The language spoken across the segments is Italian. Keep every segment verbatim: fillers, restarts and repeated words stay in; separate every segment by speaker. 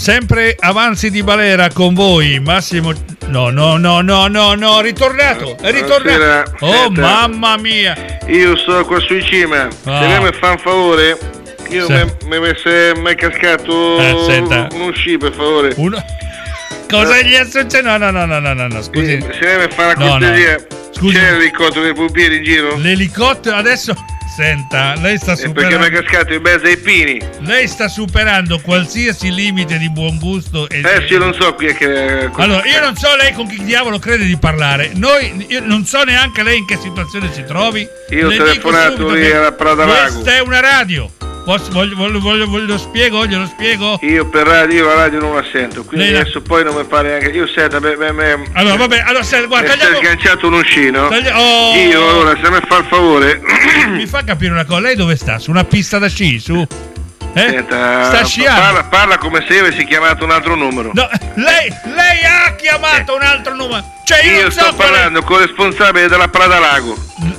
Speaker 1: sempre Avanzi di Balera con voi, Massimo. No, no, no, no, no, no, ritornato, è ritornato. Oh, senta, mamma mia.
Speaker 2: Io sto qua su in cima. Ah. Se lei mi fa un favore, io sì. mi è cascato eh, uno sci, per favore.
Speaker 1: Uno... Cosa gli è successo? No, no, no, no, no, no, scusi.
Speaker 2: Se lei mi fa una cortesia, no, no. Scusi. C'è l'elicottero dei pompieri in giro?
Speaker 1: L'elicottero adesso... Senta, lei sta superando.
Speaker 2: Perché mi è cascato in mezzo ai pini.
Speaker 1: Lei sta superando qualsiasi limite di buon gusto. E
Speaker 2: eh, sì, io non so qui è che.
Speaker 1: Allora, io non so lei con chi diavolo crede di parlare. Noi, io non so neanche lei in che situazione si trovi.
Speaker 2: Io ho telefonato lì alla Prada Lago.
Speaker 1: Questa è una radio. Posso, voglio, voglio, voglio, voglio, lo spiego, glielo spiego.
Speaker 2: Io per radio, la radio non la sento, quindi lei adesso la... poi non mi pare neanche. Io sento, me, me, me,
Speaker 1: allora vabbè, allora se guarda,
Speaker 2: tagliamo... sei sganciato un uscino. Taglia... Oh. Io allora, se mi fa il favore.
Speaker 1: Mi fa capire una cosa, lei dove sta? Su una pista da sci, su? Eh?
Speaker 2: Senta,
Speaker 1: sta sciando.
Speaker 2: Parla, parla come se io avessi chiamato un altro numero.
Speaker 1: No, lei, lei ha chiamato eh. un altro numero. Cioè io,
Speaker 2: io
Speaker 1: non
Speaker 2: sto
Speaker 1: so
Speaker 2: parlando con il responsabile della Prada Lago.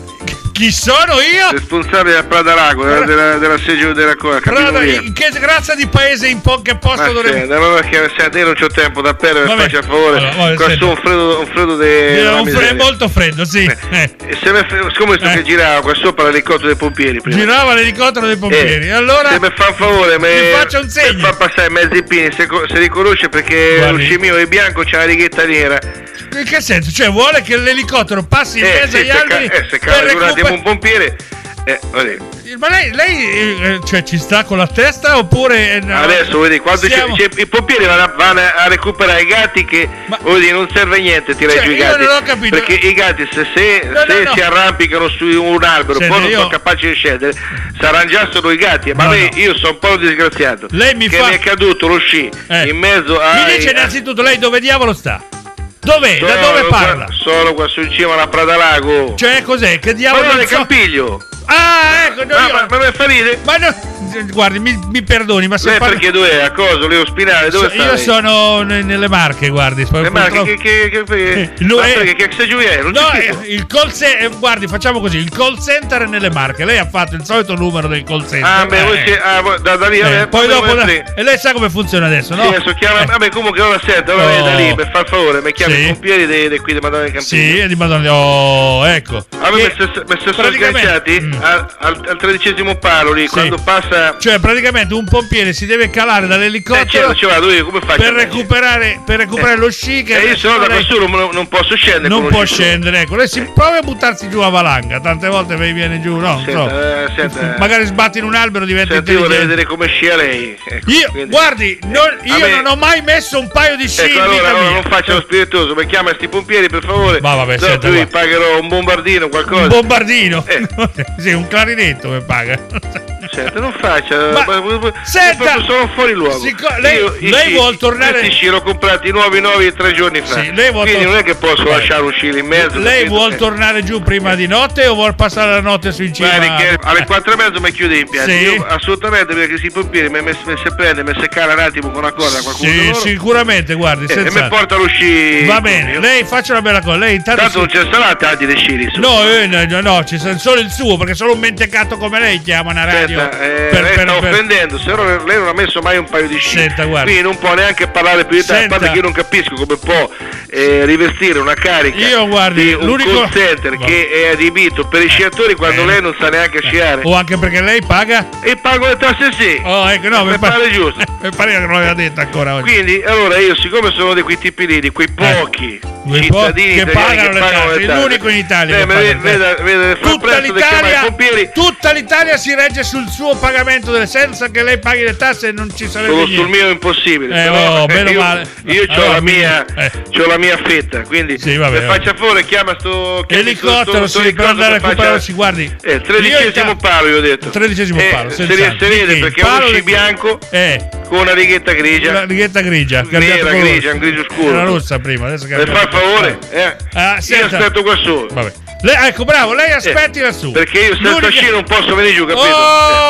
Speaker 1: Chi sono io?
Speaker 2: Responsabile del Prada Lago, Pra... della, della seggio della cosa.
Speaker 1: Prada, in che razza di paese in po- che posto
Speaker 2: ma
Speaker 1: dovremmo?
Speaker 2: Senta, ma perché senta, io non c'ho tempo da perdere, mi faccia il favore. Allora, questo è un freddo, un freddo de...
Speaker 1: un freddo molto freddo, sì.
Speaker 2: Eh. Eh. Se me, siccome sto eh. che girava qua sopra l'elicottero dei pompieri prima.
Speaker 1: Girava l'elicottero dei pompieri. Eh. Allora
Speaker 2: se mi fa un favore, me,
Speaker 1: mi faccia un segno.
Speaker 2: Mi fa passare mezzi pini, se, se riconosce perché lo sci mio è bianco, c'ha la righetta nera.
Speaker 1: In che senso? Cioè vuole che l'elicottero passi in
Speaker 2: eh,
Speaker 1: mezzo
Speaker 2: sì,
Speaker 1: agli alberi?
Speaker 2: Ca- eh, se cade un attimo un pompiere. Eh,
Speaker 1: ma lei, lei eh, cioè, ci sta con la testa oppure eh, no,
Speaker 2: adesso vedi quando siamo... c'è, c'è, i pompieri vanno a, vanno a recuperare i gatti che ma... dire, non serve niente tirare
Speaker 1: cioè,
Speaker 2: giù i gatti,
Speaker 1: non ho capito.
Speaker 2: perché i gatti se, se, no, se no, si no. arrampicano su un albero senta, poi non io... sono capaci di scendere, saranno già solo i gatti, ma no, me, no. io sono un po' disgraziato
Speaker 1: lei mi
Speaker 2: che
Speaker 1: fa...
Speaker 2: mi è caduto lo sci eh. in mezzo a
Speaker 1: mi dice innanzitutto lei dove diavolo sta? Dov'è?
Speaker 2: Solo
Speaker 1: da dove parla?
Speaker 2: Qua, solo qua su in cima alla Prada Lago.
Speaker 1: Cioè cos'è? Che diavolo?
Speaker 2: Ma non è
Speaker 1: so...
Speaker 2: Campiglio.
Speaker 1: Ah, ecco, no,
Speaker 2: ma,
Speaker 1: io...
Speaker 2: ma, ma mi fa ridere?
Speaker 1: Ma no, guardi, mi, mi perdoni, ma se
Speaker 2: lei
Speaker 1: parla...
Speaker 2: perché dove è? A cosa? Leo Spinale, dove
Speaker 1: so, sta? Io lei? sono n- nelle Marche, guardi.
Speaker 2: Le Marche, che, che, che, che,
Speaker 1: Lui
Speaker 2: ma
Speaker 1: è...
Speaker 2: perché che sei giù è? Non
Speaker 1: no, è, il call center, guardi, facciamo così, il call center è nelle Marche. Lei ha fatto il solito numero del call center.
Speaker 2: Ah, beh, voi si, ah, da, da lì, eh, vabbè,
Speaker 1: poi dopo da, e lei sa come funziona adesso, no?
Speaker 2: Sì, adesso chiama, eh. vabbè, comunque ora senta, allora oh. da lì, per far favore, mi chiami sì. i pompieri di qui di Madonna del Campiglio.
Speaker 1: Sì, di Madonna, oh, ecco.
Speaker 2: A me mi sono sganciati mm. al, al, al tredicesimo palo lì, sì. quando passa...
Speaker 1: Cioè, praticamente un pompiere si deve calare dall'elicottero
Speaker 2: eh, certo, ci vado io, come faccio?
Speaker 1: Per recuperare, per recuperare eh. lo sci che...
Speaker 2: E eh, io se no da questo non, non posso scendere.
Speaker 1: Non può scendere, ecco. Lei si eh. prova a buttarsi giù a valanga, tante volte mi viene giù, no?
Speaker 2: Senta,
Speaker 1: no.
Speaker 2: Eh, senta,
Speaker 1: magari sbatti in un albero, diventa
Speaker 2: senta, io vorrei vedere come scia lei. Ecco,
Speaker 1: io,
Speaker 2: quindi,
Speaker 1: guardi, non, io me... non ho mai messo un paio di sci
Speaker 2: ecco,
Speaker 1: in
Speaker 2: allora,
Speaker 1: vita
Speaker 2: allora
Speaker 1: mia.
Speaker 2: non faccia lo spiritoso, mi chiama sti pompieri per favore.
Speaker 1: Ma vabbè,
Speaker 2: senta, io pagherò un bombardino, qualcosa.
Speaker 1: Un bombardino? Eh. Sì, un clarinetto mi paga.
Speaker 2: Senta, non faccia.
Speaker 1: Ma, ma, senta,
Speaker 2: sono fuori luogo.
Speaker 1: Sic- lei io,
Speaker 2: lei
Speaker 1: vuol tornare.
Speaker 2: Questi sci l'ho comprati nuovi nuovi tre giorni fa.
Speaker 1: Sì, lei
Speaker 2: quindi
Speaker 1: tor-
Speaker 2: non è che posso Beh. lasciare uscire in mezzo.
Speaker 1: Lei vuol tornare giù prima di notte o vuol passare la notte su in cima?
Speaker 2: Guardi, alle quattro e mezzo mi chiude in piazza.
Speaker 1: Sì.
Speaker 2: Io assolutamente, perché si pompieri mi si prende, mi seccare un attimo con una corda qualcuno.
Speaker 1: Sì, sicuramente, guardi.
Speaker 2: Eh, e mi porta lo sci.
Speaker 1: Va bene, io. Lei faccia una bella cosa. Lei intanto
Speaker 2: tanto
Speaker 1: si...
Speaker 2: non c'è sarà tanti dei sci.
Speaker 1: No, eh, no, no, c'è solo il suo, perché solo un mentecato come lei chiama una radio.
Speaker 2: Senta, eh,
Speaker 1: per,
Speaker 2: lei
Speaker 1: per,
Speaker 2: sta
Speaker 1: per...
Speaker 2: offendendo, se no lei non ha messo mai un paio di sci.
Speaker 1: Senta, guarda.
Speaker 2: Quindi non può neanche parlare più di te, a parte che io non capisco come può eh, rivestire una carica
Speaker 1: io, guardi,
Speaker 2: di un
Speaker 1: l'unico...
Speaker 2: call center no. che è adibito per i sciatori quando eh. lei non sa neanche sciare.
Speaker 1: O anche perché lei paga?
Speaker 2: E pago le tasse sì.
Speaker 1: Oh, ecco, no,
Speaker 2: mi
Speaker 1: pa-
Speaker 2: pare giusto.
Speaker 1: Mi pare che non l'aveva detto ancora oggi.
Speaker 2: Quindi, allora io, siccome sono di quei tipi lì, di quei pochi
Speaker 1: eh.
Speaker 2: cittadini
Speaker 1: che pagano,
Speaker 2: che
Speaker 1: le
Speaker 2: pagano
Speaker 1: tasse,
Speaker 2: le tasse,
Speaker 1: l'unico in Italia
Speaker 2: eh,
Speaker 1: che paga
Speaker 2: vede, vede, vede,
Speaker 1: tutta l'Italia, tutta l'Italia si regge sul suo pagamento delle senza che lei paghi le tasse e non ci sarebbe
Speaker 2: solo
Speaker 1: niente.
Speaker 2: Sul mio è impossibile.
Speaker 1: Eh,
Speaker 2: però,
Speaker 1: oh, meno
Speaker 2: io,
Speaker 1: male.
Speaker 2: Io ho
Speaker 1: allora,
Speaker 2: la mia
Speaker 1: eh.
Speaker 2: c'ho la mia fetta, quindi
Speaker 1: sì, vabbè,
Speaker 2: se faccia fuori chiama sto
Speaker 1: elicottero, sto, sto, sì, per andare a recuperare, si guardi.
Speaker 2: Eh, il tredicesimo palo, io ho detto.
Speaker 1: Il tredicesimo
Speaker 2: eh,
Speaker 1: palo,
Speaker 2: se riesce a vedere perché è un sci bianco
Speaker 1: eh.
Speaker 2: con una righetta grigia.
Speaker 1: Una righetta grigia,
Speaker 2: nera, grigia, un grigio scuro.
Speaker 1: Era rossa prima, adesso che
Speaker 2: per far favore, eh.
Speaker 1: Ah,
Speaker 2: io aspetto qua su.
Speaker 1: Vabbè. Lei, ecco, bravo, lei aspetti
Speaker 2: eh,
Speaker 1: lassù.
Speaker 2: Perché io senza sci non posso venire giù, capito?
Speaker 1: Oh,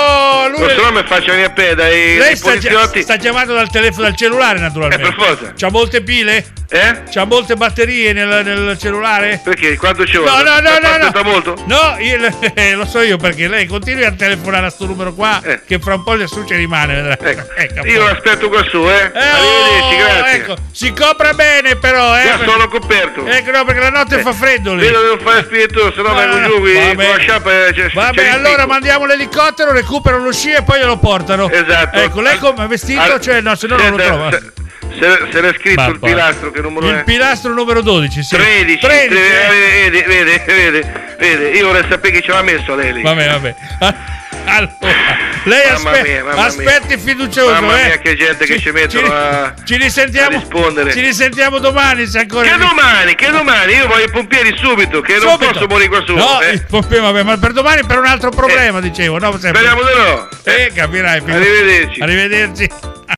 Speaker 1: lui
Speaker 2: non so, mi faccio venire a pe dai,
Speaker 1: lei sta, sta chiamando dal telefono, dal cellulare naturalmente.
Speaker 2: Eh, per forza.
Speaker 1: C'ha molte pile?
Speaker 2: Eh?
Speaker 1: C'ha molte batterie nel, nel cellulare?
Speaker 2: Perché? Quanto ci
Speaker 1: vuole? No, no, no, no, no.
Speaker 2: molto?
Speaker 1: No, io, eh, lo so io perché lei continui a telefonare a sto numero qua eh. che fra un po' il ci rimane.
Speaker 2: Ecco. Ecco, io aspetto qua su, eh. eh Arrivederci,
Speaker 1: oh,
Speaker 2: grazie.
Speaker 1: Ecco, si copra bene però, eh.
Speaker 2: Già sono coperto.
Speaker 1: Ecco, no, perché la notte eh. fa freddo lì.
Speaker 2: Io devo fare spiritoso, se no, no vengo no, giù qui con la sciarpa. C'è,
Speaker 1: Vabbè,
Speaker 2: c'è
Speaker 1: allora mandiamo l'elicottero, recuperano lo sci e poi glielo portano.
Speaker 2: Esatto.
Speaker 1: Ecco, lei come è vestito? Al... Cioè, no, se no non lo trova.
Speaker 2: Se... Se, se l'è scritto il pilastro che numero
Speaker 1: il
Speaker 2: è?
Speaker 1: Il pilastro numero dodici, sì.
Speaker 2: tredici,
Speaker 1: tredici
Speaker 2: eh. vede, vede, vede, vede, io vorrei sapere chi ce l'ha messo lei lì.
Speaker 1: Vabbè, vabbè. Allora, lei aspe- mia, aspetti fiducioso,
Speaker 2: mamma mia,
Speaker 1: eh.
Speaker 2: che gente
Speaker 1: ci,
Speaker 2: che ci mettono
Speaker 1: ci,
Speaker 2: a,
Speaker 1: ci risentiamo,
Speaker 2: a rispondere.
Speaker 1: Ci risentiamo domani se ancora.
Speaker 2: Che domani, che domani? Io voglio i pompieri subito, che subito. Non posso morire qua su.
Speaker 1: No,
Speaker 2: eh.
Speaker 1: il pompiere, vabbè, ma per domani per un altro problema, eh. dicevo, no?
Speaker 2: Speriamo di no.
Speaker 1: Eh, capirai.
Speaker 2: Arrivederci.
Speaker 1: Arrivederci.